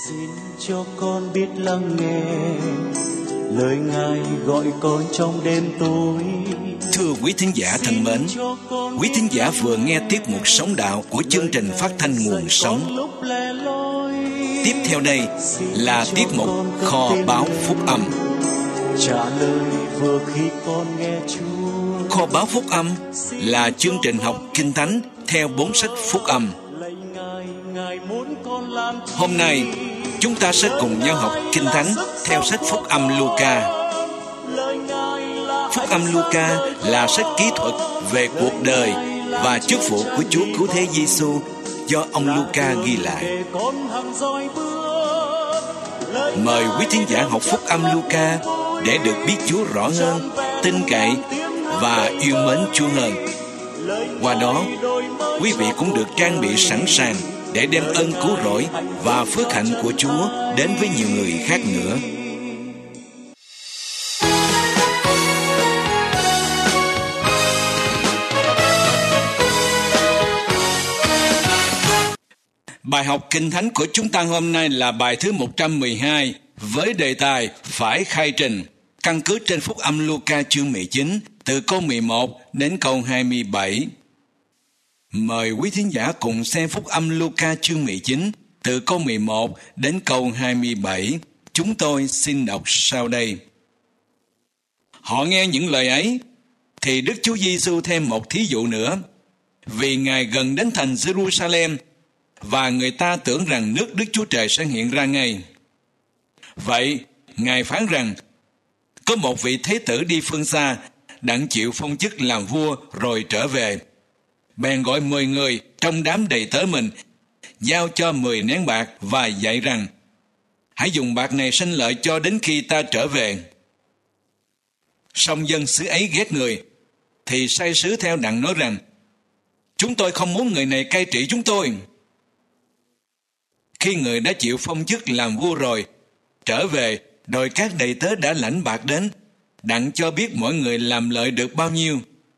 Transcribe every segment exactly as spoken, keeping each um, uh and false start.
Xin cho con biết lắng nghe lời Ngài gọi con trong đêm tối. Thưa quý thính giả thân mến, quý thính giả vừa nghe tiết mục Sống Đạo của chương trình phát thanh Nguồn Sống. Tiếp theo đây là tiết mục Kho Báu Phúc Âm. Trả lời vừa khi con nghe Chúa. Kho Báu Phúc Âm là chương trình học Kinh Thánh theo bốn sách Phúc Âm. Hôm nay chúng ta sẽ cùng nhau học Kinh Thánh theo sách Phúc Âm Luca. Phúc Âm Luca là sách kỹ thuật về cuộc đời và chức vụ của Chúa Cứu Thế Giêsu do ông Luca ghi lại. Mời quý thính giả học Phúc Âm Luca để được biết Chúa rõ hơn, tin cậy và yêu mến Chúa hơn. Qua đó, quý vị cũng được trang bị sẵn sàng để đem ơn cứu rỗi và phước hạnh của Chúa đến với nhiều người khác nữa. Bài học Kinh Thánh của chúng ta hôm nay là bài thứ một trăm mười hai với đề tài Phải khai trình, căn cứ trên Phúc Âm Luca chương mười chín từ câu mười một đến câu hai mươi bảy. Mời quý thính giả cùng xem Phúc Âm Luca chương mười chín từ câu mười một đến câu hai mươi bảy. Chúng tôi xin đọc sau đây. Họ nghe những lời ấy, thì Đức Chúa Giêsu thêm một thí dụ nữa, vì Ngài gần đến thành Jerusalem, và người ta tưởng rằng nước Đức Chúa Trời sẽ hiện ra ngay. Vậy, Ngài phán rằng, có một vị thế tử đi phương xa, đặng chịu phong chức làm vua rồi trở về. Bèn gọi mười người trong đám đầy tớ mình, giao cho mười nén bạc và dạy rằng, hãy dùng bạc này sanh lợi cho đến khi ta trở về. Song dân xứ ấy ghét người, thì sai sứ theo đặng nói rằng, chúng tôi không muốn người này cai trị chúng tôi. Khi người đã chịu phong chức làm vua rồi, trở về, đòi các đầy tớ đã lãnh bạc đến, đặng cho biết mỗi người làm lợi được bao nhiêu.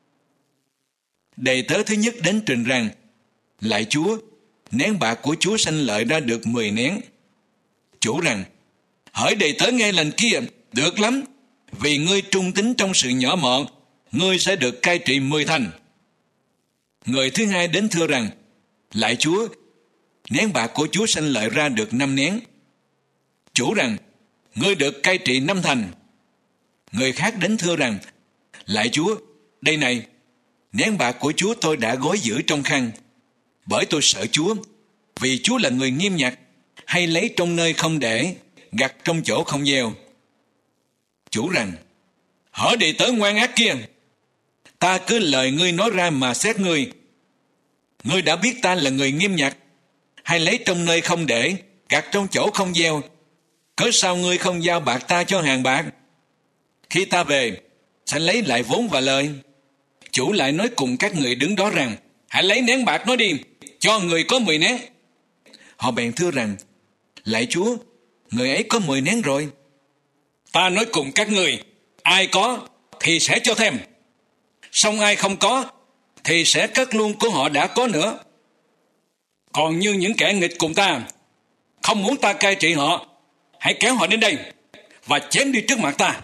Đầy tớ thứ nhất đến trình rằng, lạy Chúa, nén bạc của Chúa sanh lợi ra được mười nén. Chủ rằng, hỡi đầy tớ nghe lành kia, được lắm, vì ngươi trung tín trong sự nhỏ mọn, ngươi sẽ được cai trị mười thành. Người thứ hai đến thưa rằng, lạy Chúa, nén bạc của Chúa sanh lợi ra được năm nén. Chủ rằng, ngươi được cai trị năm thành. Người khác đến thưa rằng, lạy Chúa, đây này, nén bạc của Chúa tôi đã gói giữ trong khăn, bởi tôi sợ Chúa, vì Chúa là người nghiêm nhặt, hay lấy trong nơi không để, gặt trong chỗ không gieo. Chủ rằng, hỡi đầy tớ ngoan ác kia, ta cứ lời ngươi nói ra mà xét ngươi. Ngươi đã biết ta là người nghiêm nhặt, hay lấy trong nơi không để, gặt trong chỗ không gieo, cớ sao ngươi không giao bạc ta cho hàng bạc? Khi ta về, sẽ lấy lại vốn và lời. Chủ lại nói cùng các người đứng đó rằng, hãy lấy nén bạc nói đi, cho người có mười nén. Họ bèn thưa rằng, lạy Chúa, người ấy có mười nén rồi. Ta nói cùng các người, ai có thì sẽ cho thêm, song ai không có thì sẽ cất luôn của họ đã có nữa. Còn như những kẻ nghịch cùng ta, không muốn ta cai trị họ, hãy kéo họ đến đây và chém đi trước mặt ta.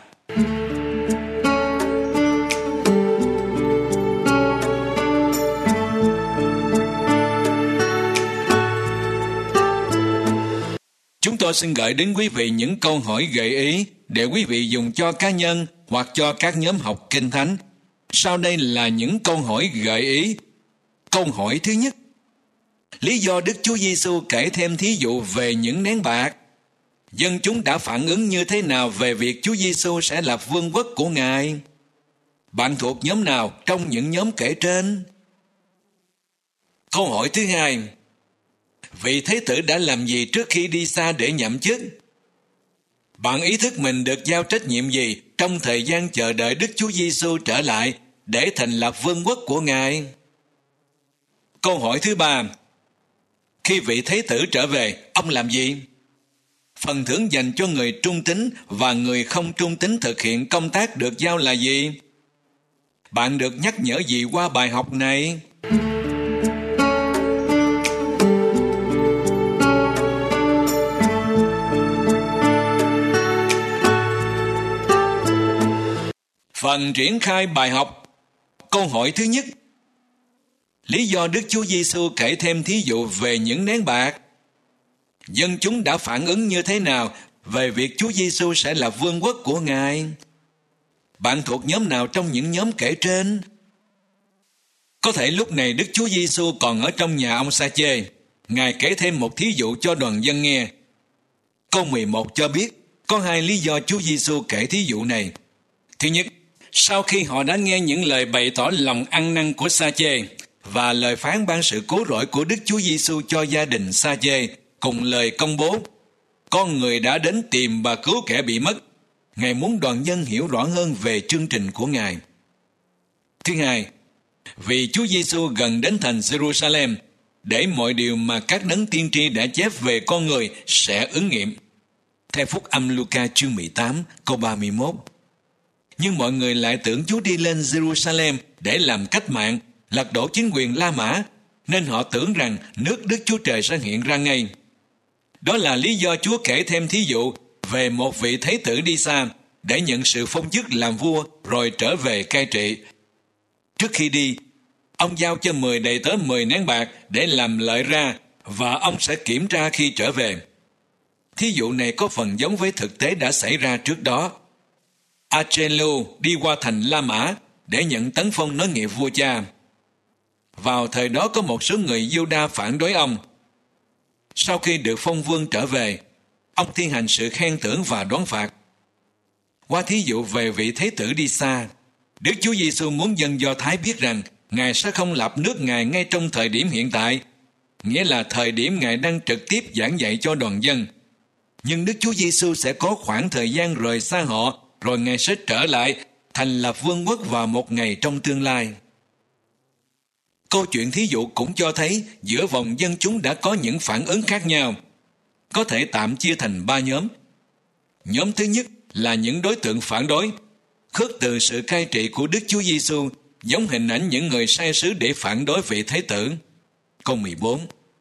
Chúng tôi xin gửi đến quý vị những câu hỏi gợi ý để quý vị dùng cho cá nhân hoặc cho các nhóm học Kinh Thánh. Sau đây là những câu hỏi gợi ý. Câu hỏi thứ nhất, lý do Đức Chúa Giêsu kể thêm thí dụ về những nén bạc? Dân chúng đã phản ứng như thế nào về việc Chúa Giêsu sẽ lập vương quốc của Ngài? Bạn thuộc nhóm nào trong những nhóm kể trên? Câu hỏi thứ hai, vị thế tử đã làm gì trước khi đi xa để nhậm chức? Bạn ý thức mình được giao trách nhiệm gì trong thời gian chờ đợi Đức Chúa Giêsu trở lại để thành lập vương quốc của Ngài? Câu hỏi thứ ba, khi vị thế tử trở về, ông làm gì? Phần thưởng dành cho người trung tín và người không trung tín thực hiện công tác được giao là gì? Bạn được nhắc nhở gì qua bài học này? Phần triển khai bài học. Câu hỏi thứ nhất: lý do Đức Chúa Giêsu kể thêm thí dụ về những nén bạc? Dân chúng đã phản ứng như thế nào về việc Chúa Giêsu sẽ là vương quốc của Ngài? Bạn thuộc nhóm nào trong những nhóm kể trên? Có thể lúc này Đức Chúa Giêsu còn ở trong nhà ông Sa-chê. Ngài kể thêm một thí dụ cho đoàn dân nghe. Câu mười một cho biết có hai lý do Chúa Giêsu kể thí dụ này. Thứ nhất, sau khi họ đã nghe những lời bày tỏ lòng ăn năn của Sa-chê và lời phán ban sự cứu rỗi của Đức Chúa Giêsu cho gia đình Sa-chê, cùng lời công bố con người đã đến tìm và cứu kẻ bị mất, Ngài muốn đoàn dân hiểu rõ hơn về chương trình của Ngài. Thứ hai, vì Chúa Giêsu gần đến thành Jerusalem để mọi điều mà các đấng tiên tri đã chép về con người sẽ ứng nghiệm. Theo Phúc âm Luca chương mười tám câu ba mươi mốt. Nhưng mọi người lại tưởng Chúa đi lên Jerusalem để làm cách mạng, lật đổ chính quyền La Mã, nên họ tưởng rằng nước Đức Chúa Trời sẽ hiện ra ngay. Đó là lý do Chúa kể thêm thí dụ về một vị thái tử đi xa để nhận sự phong chức làm vua rồi trở về cai trị. Trước khi đi, ông giao cho mười đầy tớ mười nén bạc để làm lợi ra, và ông sẽ kiểm tra khi trở về. Thí dụ này có phần giống với thực tế đã xảy ra trước đó. Achelu đi qua thành La Mã để nhận tấn phong nối nghiệp vua cha. Vào thời đó có một số người Giu-đa phản đối ông. Sau khi được phong vương trở về, ông thi hành sự khen thưởng và đoán phạt. Qua thí dụ về vị thế tử đi xa, Đức Chúa Giêsu muốn dân Do Thái biết rằng Ngài sẽ không lập nước Ngài ngay trong thời điểm hiện tại, nghĩa là thời điểm Ngài đang trực tiếp giảng dạy cho đoàn dân. Nhưng Đức Chúa Giêsu sẽ có khoảng thời gian rời xa họ, rồi Ngài sẽ trở lại thành lập vương quốc vào một ngày trong tương lai. Câu chuyện thí dụ cũng cho thấy giữa vòng dân chúng đã có những phản ứng khác nhau, có thể tạm chia thành ba nhóm. Nhóm thứ nhất là những đối tượng phản đối, khước từ sự cai trị của Đức Chúa Giêsu, giống hình ảnh những người sai sứ để phản đối vị Thế tử. Câu mười bốn.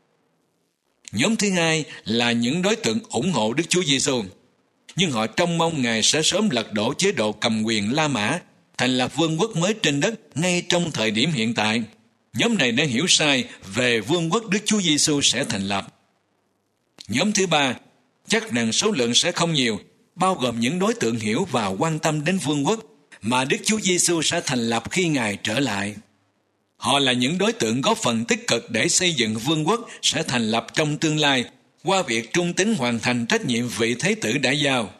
Nhóm thứ hai là những đối tượng ủng hộ Đức Chúa Giêsu, nhưng họ trông mong Ngài sẽ sớm lật đổ chế độ cầm quyền La Mã, thành lập vương quốc mới trên đất ngay trong thời điểm hiện tại. Nhóm này đã hiểu sai về vương quốc Đức Chúa Giêsu sẽ thành lập. Nhóm thứ ba chắc rằng số lượng sẽ không nhiều, bao gồm những đối tượng hiểu và quan tâm đến vương quốc mà Đức Chúa Giêsu sẽ thành lập khi Ngài trở lại. Họ là những đối tượng góp phần tích cực để xây dựng vương quốc sẽ thành lập trong tương lai qua việc trung tín hoàn thành trách nhiệm vị Thế tử đã giao.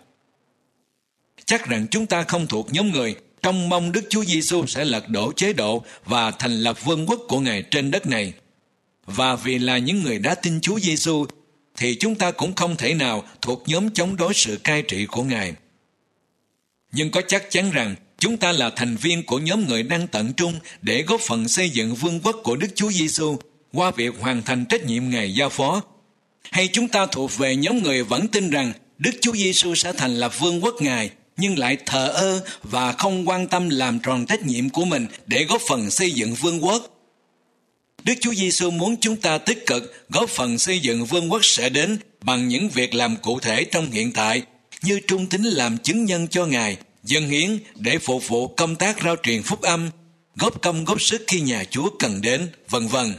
Chắc rằng chúng ta không thuộc nhóm người trông mong Đức Chúa Giêsu sẽ lật đổ chế độ và thành lập vương quốc của Ngài trên đất này. Và vì là những người đã tin Chúa Giêsu, thì chúng ta cũng không thể nào thuộc nhóm chống đối sự cai trị của Ngài. Nhưng có chắc chắn rằng chúng ta là thành viên của nhóm người đang tận trung để góp phần xây dựng vương quốc của Đức Chúa Giêsu qua việc hoàn thành trách nhiệm Ngài giao phó. Hay chúng ta thuộc về nhóm người vẫn tin rằng Đức Chúa Giêsu sẽ thành lập vương quốc Ngài, nhưng lại thờ ơ và không quan tâm làm tròn trách nhiệm của mình để góp phần xây dựng vương quốc. Đức Chúa Giêsu muốn chúng ta tích cực góp phần xây dựng vương quốc sẽ đến bằng những việc làm cụ thể trong hiện tại, như trung tín làm chứng nhân cho Ngài, dâng hiến để phục vụ công tác rao truyền phúc âm, góp công góp sức khi nhà Chúa cần đến, vân vân.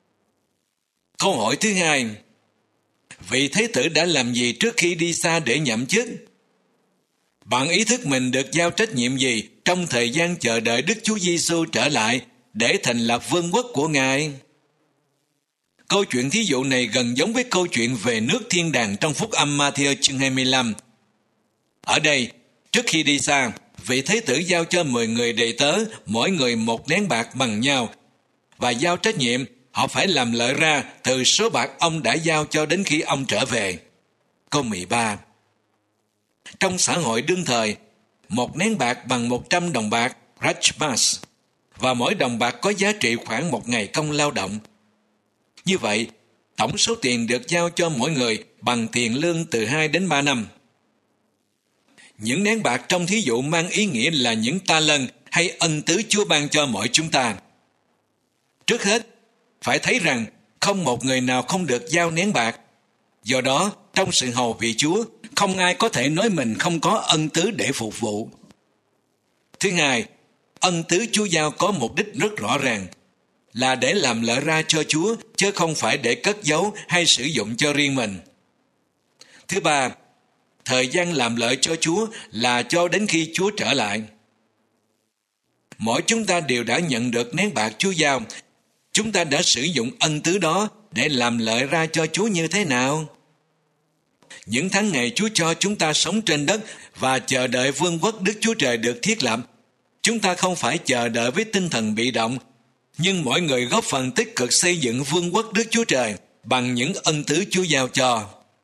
Câu hỏi thứ hai: vị Thế tử đã làm gì trước khi đi xa để nhậm chức? Bạn ý thức mình được giao trách nhiệm gì trong thời gian chờ đợi Đức Chúa Giêsu trở lại để thành lập vương quốc của Ngài? Câu chuyện thí dụ này gần giống với câu chuyện về nước thiên đàng trong Phúc âm Ma-thi-ơ chương hai mươi lăm. Ở đây, trước khi đi xa, vị Thế tử giao cho mười người đầy tớ, mỗi người một nén bạc bằng nhau, và giao trách nhiệm họ phải làm lợi ra từ số bạc ông đã giao cho đến khi ông trở về. Câu mười ba. Trong xã hội đương thời, một nén bạc bằng một trăm đồng bạc, drachmas, và mỗi đồng bạc có giá trị khoảng một ngày công lao động. Như vậy, tổng số tiền được giao cho mỗi người bằng tiền lương từ hai đến ba năm. Những nén bạc trong thí dụ mang ý nghĩa là những ta lân hay ân tứ Chúa ban cho mỗi chúng ta. Trước hết, phải thấy rằng không một người nào không được giao nén bạc. Do đó, trong sự hầu vị Chúa, không ai có thể nói mình không có ân tứ để phục vụ. Thứ hai, ân tứ Chúa giao có mục đích rất rõ ràng, là để làm lợi ra cho Chúa, chứ không phải để cất giấu hay sử dụng cho riêng mình. Thứ ba, thời gian làm lợi cho Chúa là cho đến khi Chúa trở lại. Mỗi chúng ta đều đã nhận được nén bạc Chúa giao. Chúng ta đã sử dụng ân tứ đó để làm lợi ra cho Chúa như thế nào? Những tháng ngày Chúa cho chúng ta sống trên đất và chờ đợi vương quốc Đức Chúa Trời được thiết lập, chúng ta không phải chờ đợi với tinh thần bị động, nhưng mỗi người góp phần tích cực xây dựng vương quốc Đức Chúa Trời bằng những ân tứ Chúa giao cho.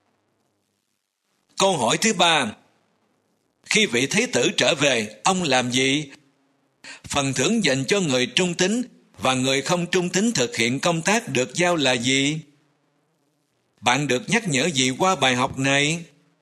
Câu hỏi thứ ba, khi vị Thế tử trở về, ông làm gì? Phần thưởng dành cho người trung tín và người không trung tín thực hiện công tác được giao là gì? Bạn được nhắc nhở gì qua bài học này?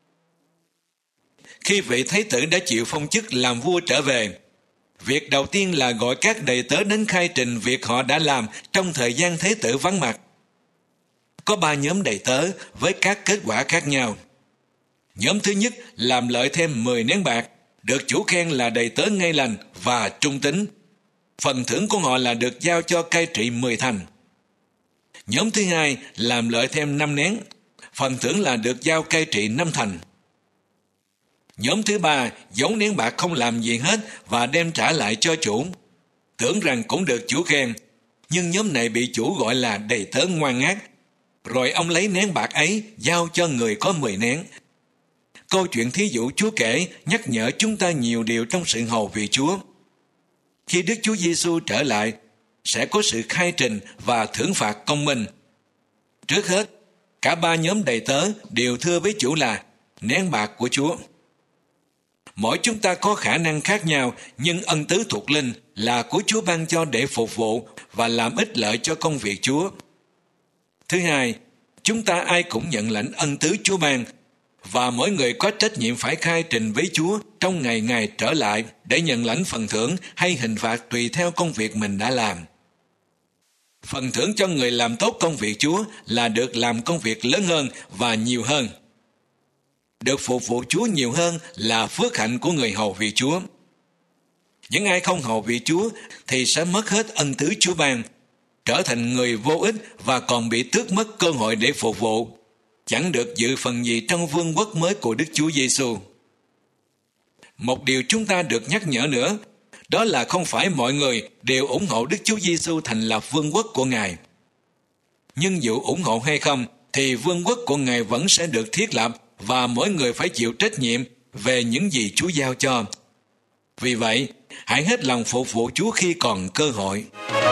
Khi vị Thế tử đã chịu phong chức làm vua trở về, việc đầu tiên là gọi các đầy tớ đến khai trình việc họ đã làm trong thời gian Thế tử vắng mặt. Có ba nhóm đầy tớ với các kết quả khác nhau. Nhóm thứ nhất làm lợi thêm mười nén bạc, được chủ khen là đầy tớ ngay lành và trung tín. Phần thưởng của họ là được giao cho cai trị mười thành. Nhóm thứ hai làm lợi thêm năm nén, phần thưởng là được giao cai trị năm thành. Nhóm thứ ba giấu nén bạc không làm gì hết và đem trả lại cho chủ, tưởng rằng cũng được chủ khen, nhưng nhóm này bị chủ gọi là đầy tớ ngoan ác. Rồi ông lấy nén bạc ấy giao cho người có mười nén. Câu chuyện thí dụ Chúa kể nhắc nhở chúng ta nhiều điều trong sự hầu việc Chúa. Khi Đức Chúa Giêsu trở lại, sẽ có sự khai trình và thưởng phạt công minh. Trước hết, cả ba nhóm đầy tớ đều thưa với chủ là nén bạc của Chúa. Mỗi chúng ta có khả năng khác nhau, nhưng ân tứ thuộc linh là của Chúa ban cho để phục vụ và làm ích lợi cho công việc Chúa. Thứ hai, chúng ta ai cũng nhận lãnh ân tứ Chúa ban, và mỗi người có trách nhiệm phải khai trình với Chúa trong ngày Ngài trở lại để nhận lãnh phần thưởng hay hình phạt tùy theo công việc mình đã làm. Phần thưởng cho người làm tốt công việc Chúa là được làm công việc lớn hơn và nhiều hơn. Được phục vụ Chúa nhiều hơn là phước hạnh của người hầu việc Chúa. Những ai không hầu việc Chúa thì sẽ mất hết ân tứ Chúa ban, trở thành người vô ích và còn bị tước mất cơ hội để phục vụ, chẳng được dự phần gì trong vương quốc mới của Đức Chúa Giêsu. Một điều chúng ta được nhắc nhở nữa, đó là không phải mọi người đều ủng hộ Đức Chúa Giêsu thành lập vương quốc của Ngài. Nhưng dù ủng hộ hay không, thì vương quốc của Ngài vẫn sẽ được thiết lập và mỗi người phải chịu trách nhiệm về những gì Chúa giao cho. Vì vậy, hãy hết lòng phục vụ Chúa khi còn cơ hội.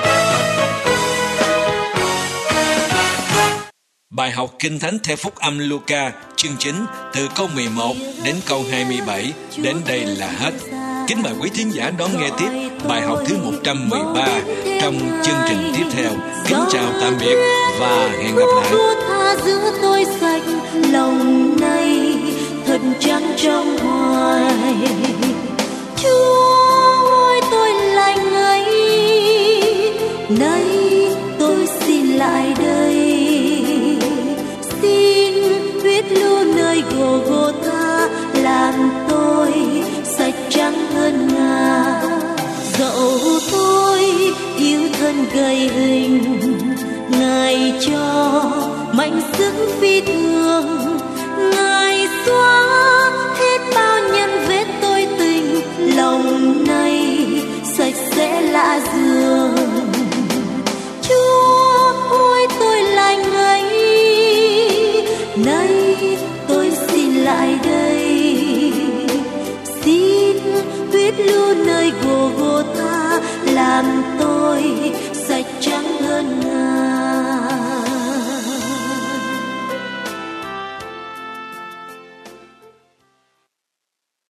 Bài học Kinh Thánh theo Phúc âm Luca, chương chín, từ câu mười một đến câu hai mươi bảy, đến đây là hết. Kính mời quý thính giả đón nghe tiếp bài học thứ một trăm mười ba trong chương trình tiếp theo. Kính chào tạm biệt và hẹn gặp lại. Chúa tha giữ tôi sạch lòng này thật trắng trong hoài. Chúa ơi tôi lành ấy, nay tôi xin lại đây. Xin huyết lưu nơi Gô-gô-tha làm tôi sạch trắng hơn ngà. Dẫu tôi yêu thân gầy hình, Ngài cho mạnh sức phi thường.